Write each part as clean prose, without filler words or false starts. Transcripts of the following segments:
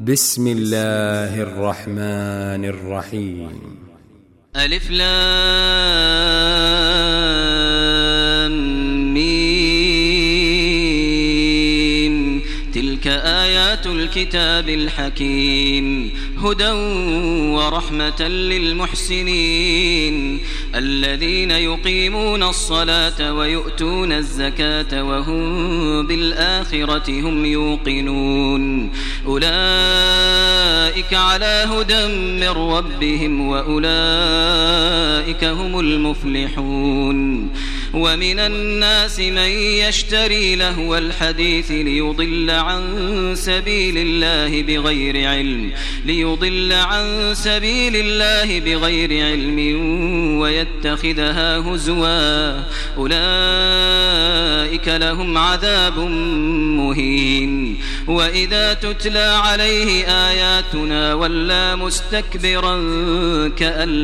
بسم الله الرحمن الرحيم. ألف لام ميم. تلك آيات الكتاب الحكيم هدى ورحمة للمحسنين الذين يقيمون الصلاة ويؤتون الزكاة وهم بالآخرة هم يوقنون أولئك على هدى من ربهم وأولئك هم المفلحون. ومن الناس من يشتري لهو الحديث ليضل عن سبيل الله بغير علم ويتخذها هزوا أولئك لهم عذاب مهين. وإذا تتلى عليه آياتنا ولى مستكبرا كأن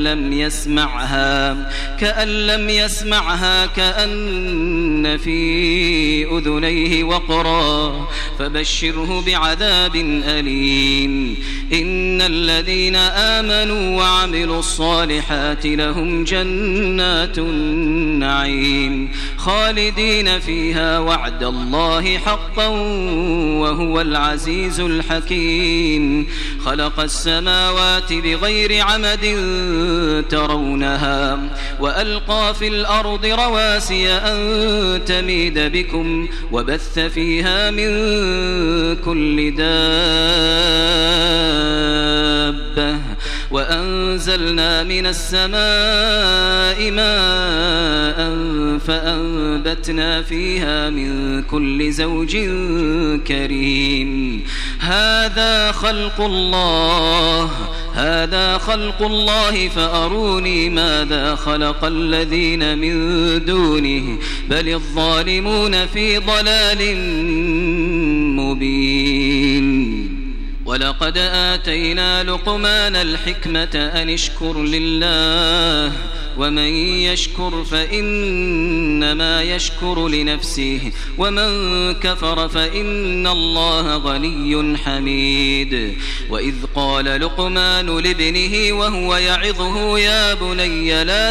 لم يسمعها كأن في أذنيه وقرا فبشره بعذاب أليم. إن الذين آمنوا وعملوا الصالحات لهم جنات النعيم خالدين فيها وعد الله حقا وهو العزيز الحكيم. خلق السماوات بغير عمد ترونها وألقى في الأرض رواسي أن تميد بكم وبث فيها من كل دابة وأنزلنا من السماء ماء فأنبتنا فيها من كل زوج كريم. هذا خلق الله فأروني ماذا خلق الذين من دونه بل الظالمون في ضلال مبين. ولقد آتينا لقمان الحكمة أن اشكر لله ومن يشكر فإنما يشكر لنفسه ومن كفر فإن الله غني حميد. وإذ قال لقمان لابنه وهو يعظه يا بني لا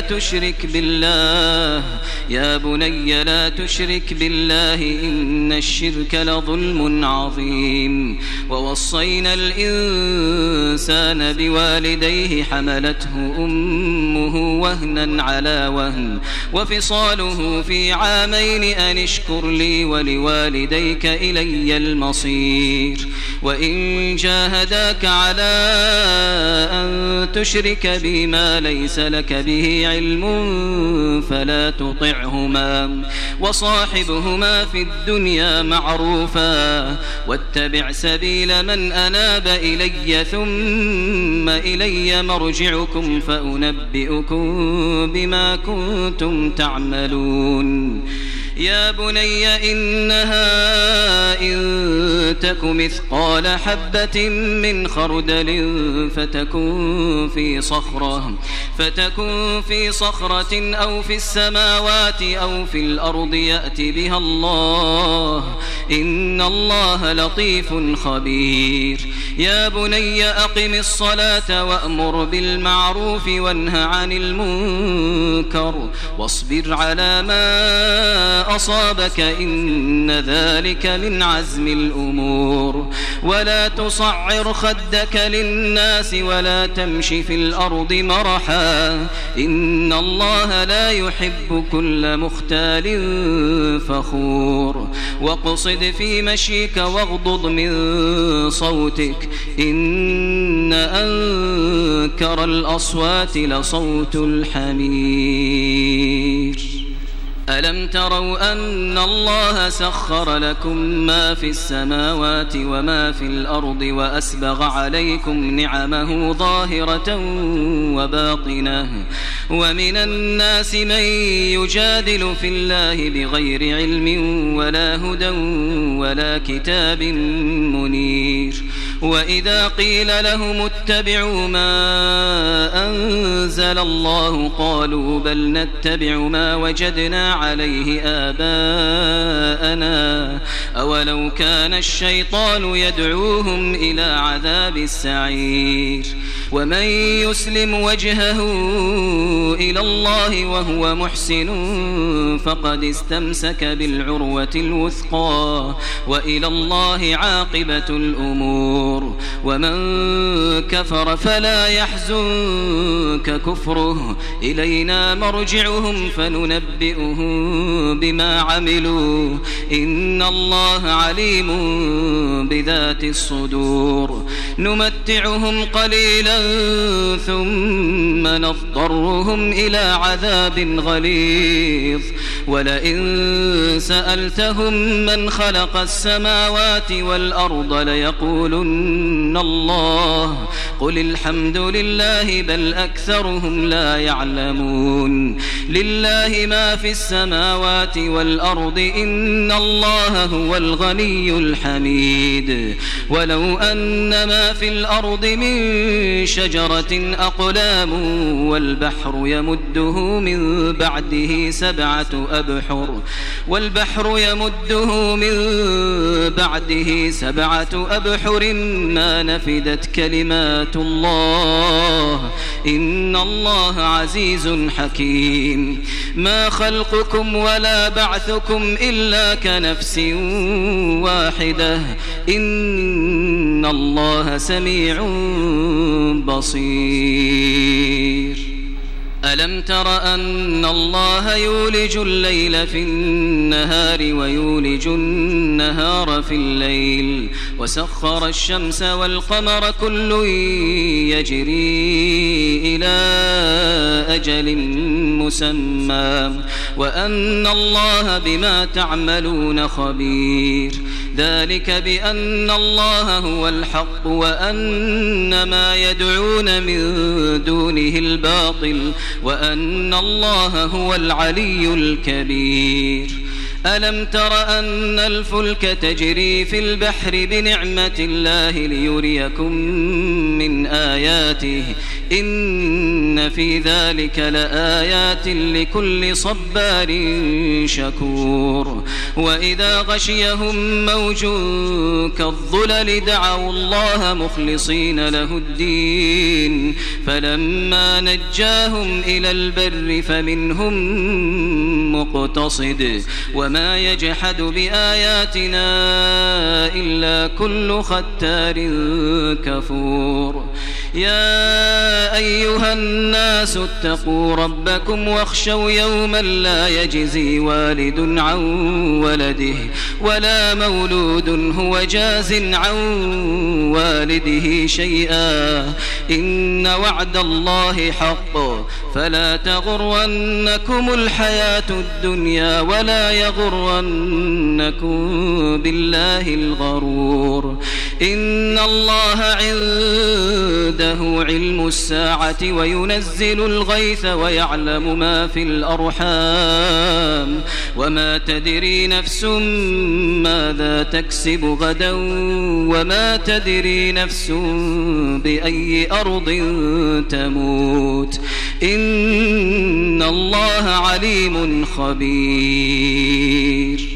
تشرك بالله إن الشرك لظلم عظيم. ووصينا الإنسان بوالديه حملته أمه وهنا على وهن وفصاله في عامين أن اشكر لي ولوالديك إلي المصير. وإن جاهداك على أن تشرك بي ما ليس لك به علم فلا تطعهما وصاحبهما في الدنيا معروفا واتبع سبيل من أناب إلي ثم إلي مرجعكم فأنبئكم بما كنتم تعملون. يا بني إنها إن تك مثقال حبة من خردل فتكن في صخرة أو في السماوات أو في الأرض يأت بها الله إن الله لطيف خبير. يا بني أقم الصلاة وأمر بالمعروف وانه عن المنكر واصبر على ما أصابك إن ذلك من عزم الأمور. ولا تصعر خدك للناس ولا تمش في الأرض مرحا إن الله لا يحب كل مختال فخور. واقصد في مشيك واغضض من صوتك إن أنكر الأصوات لصوت الحمير. ألم تروا أن الله سخر لكم ما في السماوات وما في الأرض وأسبغ عليكم نعمه ظاهرة وباطنة ومن الناس من يجادل في الله بغير علم ولا هدى ولا كتاب منير. وإذا قيل لهم اتبعوا ما أنزل الله قالوا بل نتبع ما وجدنا عليه آباءنا أولو كان الشيطان يدعوهم إلى عذاب السعير ومن يسلم وجهه إلى الله وهو محسن فقد استمسك بالعروة الوثقى وإلى الله عاقبة الأمور ومن كفر فلا يحزنك كفره إلينا مرجعهم فننبئهم بما عملوا إن الله عليم بذات الصدور نمتعهم قليلا ثم نضطرهم إلى عذاب غليظ ولئن سألتهم من خلق السماوات والأرض ليقولن الله قل الحمد لله بل أكثرهم لا يعلمون لله ما في السماوات والأرض إن الله هو الغني الحميد ولو أن ما في الأرض من شجرة أقلام والبحر يمده من بعده سبعة أبحر ما نفدت كلمات الله إن الله عزيز حكيم ما خلقكم ولا بعثكم إلا كنفس واحدة إن الله سميع بصير ألم تر أن الله يولج الليل في النهار ويولج النهار في الليل وسخر الشمس والقمر كل يجري إلى أجل مسمى وأن الله بما تعملون خبير ذلك بأن الله هو الحق وأن ما يدعون من دونه الباطل وأن الله هو العلي الكبير ألم تر أن الفلك تجري في البحر بنعمة الله ليريكم من آياته إن في ذلك لآيات لكل صبار شكور وإذا غشيهم موج كالظلل دعوا الله مخلصين له الدين فلما نجاهم إلى البر فمنهم مقتصد وما يجحد بآياتنا إلا كل ختار كفور يا أيها الناس اتقوا ربكم واخشوا يوما لا يجزي والد عن ولده ولا مولود هو جاز عن والده شيئا إن وعد الله حق فلا تغرنكم الحياة الدنيا ولا يغرنكم بالله الغرور إن الله عنده علم الساعة وينزل الغيث ويعلم ما في الأرحام وما تدري نفس ماذا تكسب غدا وما تدري نفس بأي أرض تموت إن الله عليم خبير